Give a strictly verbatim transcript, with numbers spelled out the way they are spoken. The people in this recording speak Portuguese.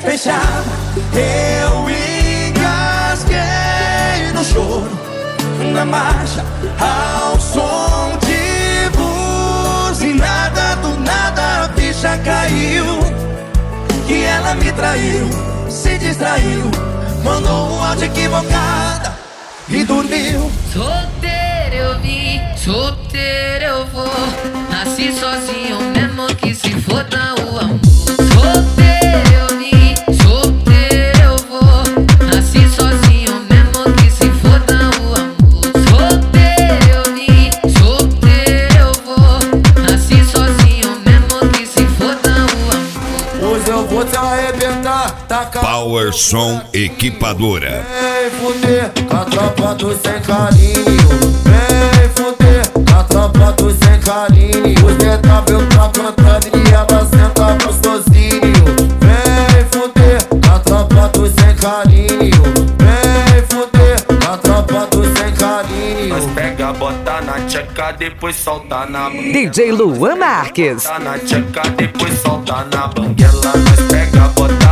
despechada, eu engasguei no choro, na marcha, ao som de buzinada. Do nada a ficha caiu, que ela me traiu, se distraiu, mandou um áudio equivocado e dormiu. Solteiro eu vim, solteiro eu vou, nasci sozinho mesmo que se foda o amor. Solteiro eu vim, solteiro eu vou, nasci sozinho mesmo que se foda o amor. Solteiro eu vim, solteiro eu vou, nasci sozinho mesmo que se foda o amor. Hoje eu vou te arrebentar, tacar Power Som Equipadora. Vem fuder com a tropa do sem carinho. Vem fuder com a tropa do sem carinho. Os detalhes tá cantando e ela senta gostosinho. Vem fuder com a tropa do sem carinho. Vem fuder com a tropa do sem carinho. Nós pega, bota na tcheca, depois solta na banguela. D J Luan Marques. Bota na tcheca, depois solta na banguela. Nós pega, bota